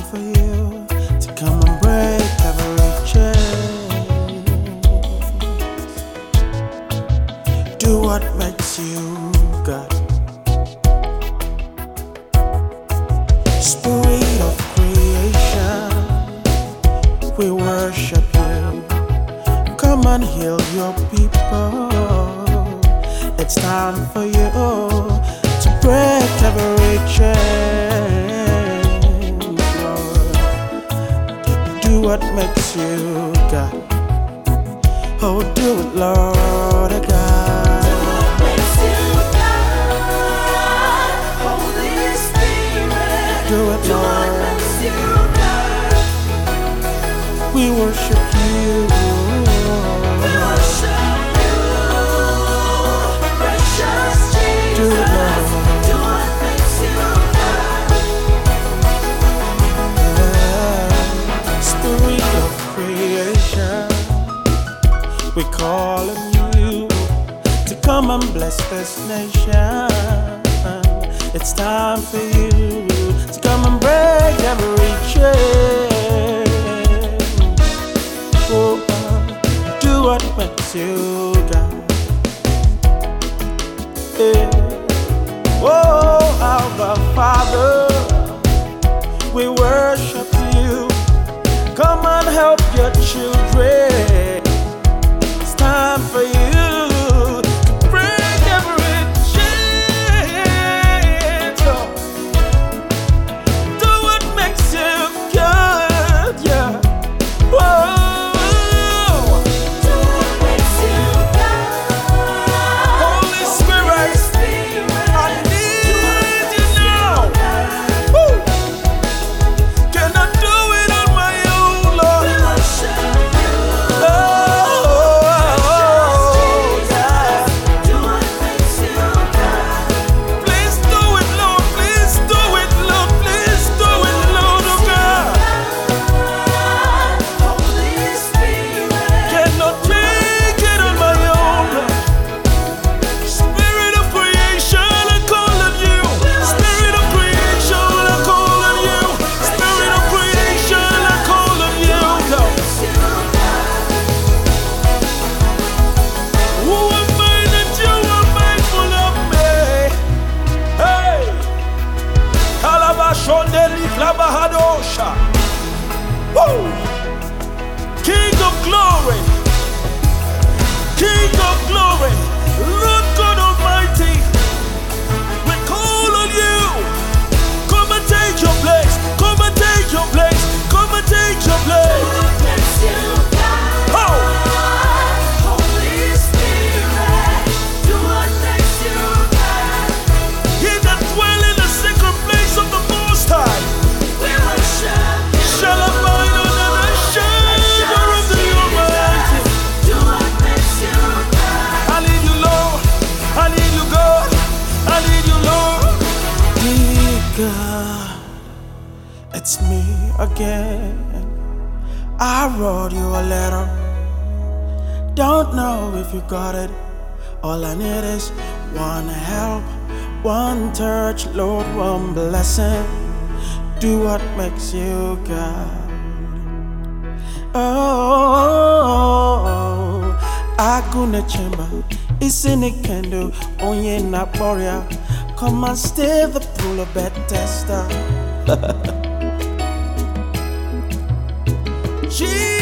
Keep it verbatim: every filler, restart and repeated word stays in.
for you to come and break every chain. Do what makes you God. Spirit of creation, we worship you. Come and heal your people. It's time for you to break every chain, Lord. Do what makes you God. Oh, do it, Lord God. Do what makes you God. Holy Spirit. Do it, Do what Lord. makes you God. We worship you. We worship you, precious Jesus. Do it, Lord. Do what makes you God. Spirit of creation, we call on you to come and bless this nation. It's time for you to come and break every chain. Oh, do what makes you God. Yeah. Oh, our Father, we worship you. Come and help your children. It's time for you to break every chain. Do what makes you good, yeah. Whoa. Do what makes you God. Holy Spirit, I need you now. Woo. Cannot do it on my own, Lord. We worship you, Oh, yeah. do what makes you God. Please do it, Lord. Please do it, Lord. Please do it, Lord, oh God. Holy Spirit. Cannot take it on my own. Spirit of creation, I call on you. Spirit of creation, I call on you. Spirit of creation, I call on you. Who am I that you are mindful of me? Hey, Kalabashondeli Klabahadosha. Woo! King of glory, King of glory, Lord God Almighty, we call on you. Come and take your place. Come and take your place. Come and take your place. What makes you God? Oh! Holy Spirit. Do what makes you God. He that dwell in the secret place of the Most High We worship you. shall abide under the shadow of the Almighty. Do what makes you God. I need you, Lord. I need you, God. I need you, Lord. Dear God, it's me again. I wrote you a letter. Don't know if you got it. All I need is one help, one touch, Lord, one blessing. Do what makes you God. Oh, Aguna chamber, it's in a candle, onye na boria. Come and stir the pool of Bethesda. Jesus.